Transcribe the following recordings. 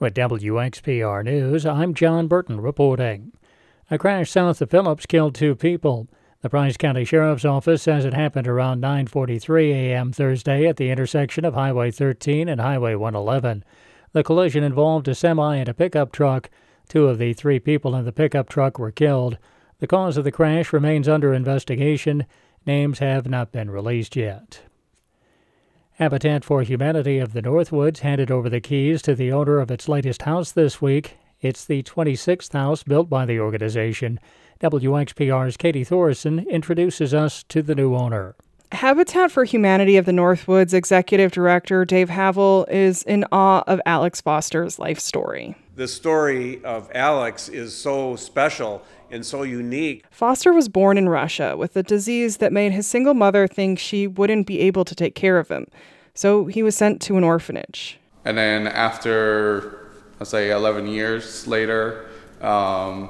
With WXPR News, I'm John Burton reporting. A crash south of Phillips killed 2 people. The Price County Sheriff's Office says it happened around 9:43 a.m. Thursday at the intersection of Highway 13 and Highway 111. The collision involved a semi and a pickup truck. 2 of the 3 people in the pickup truck were killed. The cause of the crash remains under investigation. Names have not been released yet. Habitat for Humanity of the Northwoods handed over the keys to the owner of its latest house this week. It's the 26th house built by the organization. WXPR's Katie Thorson introduces us to the new owner. Habitat for Humanity of the Northwoods Executive Director Dave Havel is in awe of Alex Foster's life story. The story of Alex is so special and so unique. Foster was born in Russia with a disease that made his single mother think she wouldn't be able to take care of him. So he was sent to an orphanage. And then after, let's say 11 years later, one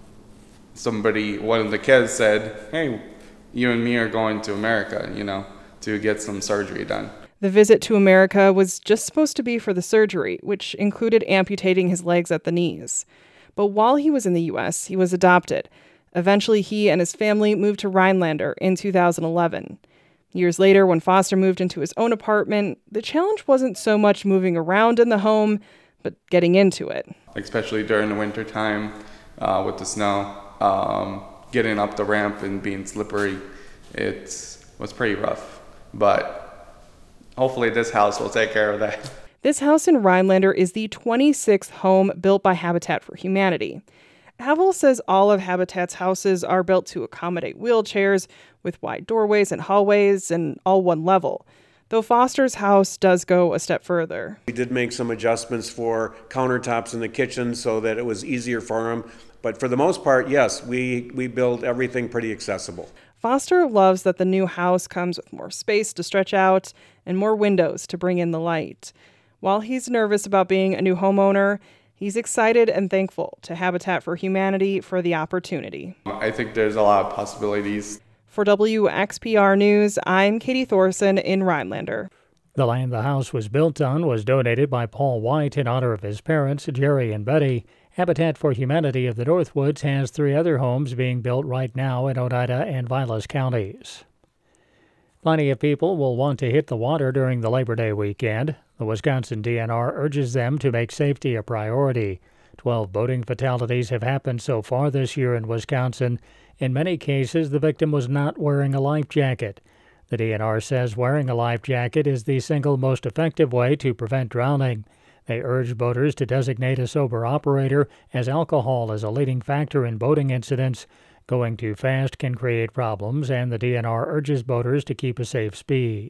of the kids said, "Hey, you and me are going to America, to get some surgery done." The visit to America was just supposed to be for the surgery, which included amputating his legs at the knees. But while he was in the U.S., he was adopted. Eventually, he and his family moved to Rhinelander in 2011. Years later, when Foster moved into his own apartment, the challenge wasn't so much moving around in the home, but getting into it. Especially during the winter time with the snow, getting up the ramp and being slippery, it was pretty rough. But hopefully this house will take care of that. This house in Rhinelander is the 26th home built by Habitat for Humanity. Havel says all of Habitat's houses are built to accommodate wheelchairs with wide doorways and hallways and all one level, though Foster's house does go a step further. We did make some adjustments for countertops in the kitchen so that it was easier for him. But for the most part, yes, we build everything pretty accessible. Foster loves that the new house comes with more space to stretch out and more windows to bring in the light. While he's nervous about being a new homeowner, he's excited and thankful to Habitat for Humanity for the opportunity. I think there's a lot of possibilities. For WXPR News, I'm Katie Thorson in Rhinelander. The land the house was built on was donated by Paul White in honor of his parents, Jerry and Betty. Habitat for Humanity of the Northwoods has 3 other homes being built right now in Oneida and Vilas counties. Plenty of people will want to hit the water during the Labor Day weekend. The Wisconsin DNR urges them to make safety a priority. 12 boating fatalities have happened so far this year in Wisconsin. In many cases, the victim was not wearing a life jacket. The DNR says wearing a life jacket is the single most effective way to prevent drowning. They urge boaters to designate a sober operator, as alcohol is a leading factor in boating incidents. Going too fast can create problems, and the DNR urges boaters to keep a safe speed.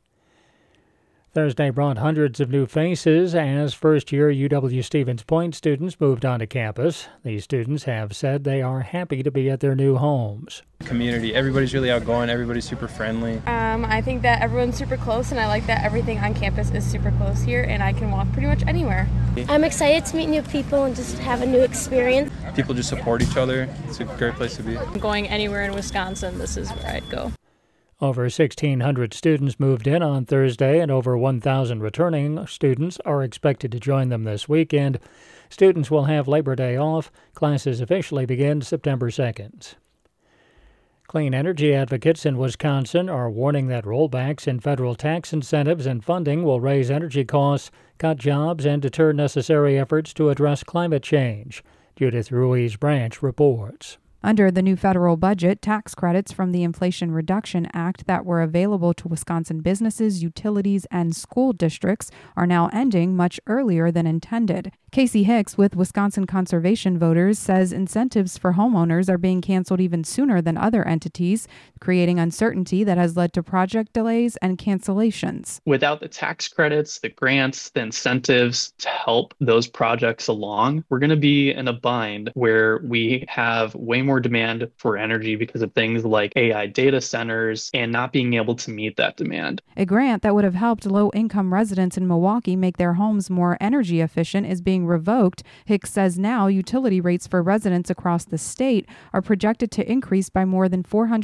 Thursday brought hundreds of new faces as first-year UW-Stevens Point students moved onto campus. These students have said they are happy to be at their new homes. Community, everybody's really outgoing, everybody's super friendly. I think that everyone's super close, and I like that everything on campus is super close here, and I can walk pretty much anywhere. I'm excited to meet new people and just have a new experience. People just support each other. It's a great place to be. Going anywhere in Wisconsin, this is where I'd go. Over 1,600 students moved in on Thursday, and over 1,000 returning students are expected to join them this weekend. Students will have Labor Day off. Classes officially begin September 2nd. Clean energy advocates in Wisconsin are warning that rollbacks in federal tax incentives and funding will raise energy costs, cut jobs, and deter necessary efforts to address climate change. Judith Ruiz-Branch reports. Under the new federal budget, tax credits from the Inflation Reduction Act that were available to Wisconsin businesses, utilities, and school districts are now ending much earlier than intended. Casey Hicks with Wisconsin Conservation Voters says incentives for homeowners are being canceled even sooner than other entities, creating uncertainty that has led to project delays and cancellations. Without the tax credits, the grants, the incentives to help those projects along, we're going to be in a bind where we have way more more demand for energy because of things like AI data centers and not being able to meet that demand. A grant that would have helped low-income residents in Milwaukee make their homes more energy efficient is being revoked. Hicks says now utility rates for residents across the state are projected to increase by more than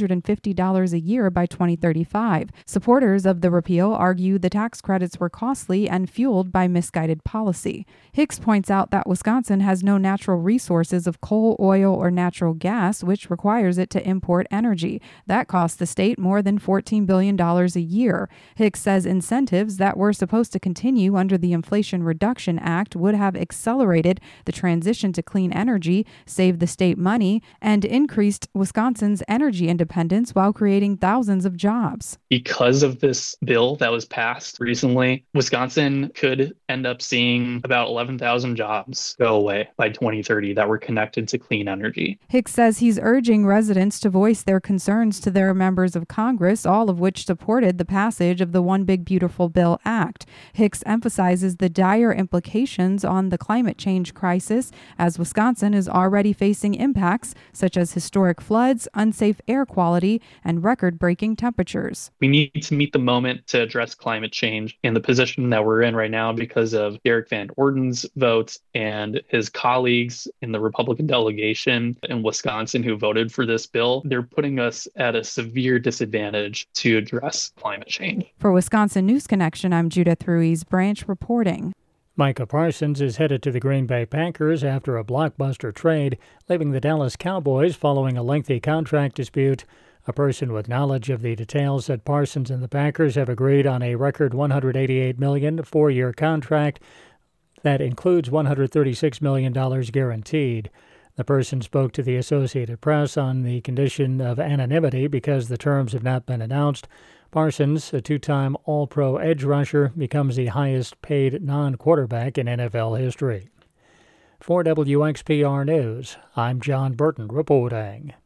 $450 a year by 2035. Supporters of the repeal argue the tax credits were costly and fueled by misguided policy. Hicks points out that Wisconsin has no natural resources of coal, oil, or natural gas, which requires it to import energy. That costs the state more than $14 billion a year. Hicks says incentives that were supposed to continue under the Inflation Reduction Act would have accelerated the transition to clean energy, saved the state money, and increased Wisconsin's energy independence while creating thousands of jobs. Because of this bill that was passed recently, Wisconsin could end up seeing about 11,000 jobs go away by 2030 that were connected to clean energy. Hicks says he's urging residents to voice their concerns to their members of Congress, all of which supported the passage of the One Big Beautiful Bill Act. Hicks emphasizes the dire implications on the climate change crisis, as Wisconsin is already facing impacts such as historic floods, unsafe air quality, and record-breaking temperatures. We need to meet the moment to address climate change in the position that we're in right now because of Derek Van Orden's vote and his colleagues in the Republican delegation in Wisconsin who voted for this bill. They're putting us at a severe disadvantage to address climate change. For Wisconsin News Connection, I'm Judith Ruiz Branch reporting. Micah Parsons is headed to the Green Bay Packers after a blockbuster trade, leaving the Dallas Cowboys following a lengthy contract dispute. A person with knowledge of the details said Parsons and the Packers have agreed on a record $188 million four-year contract that includes $136 million guaranteed. The person spoke to the Associated Press on the condition of anonymity because the terms have not been announced. Parsons, a two-time All-Pro edge rusher, becomes the highest-paid non-quarterback in NFL history. For WXPR News, I'm John Burton reporting.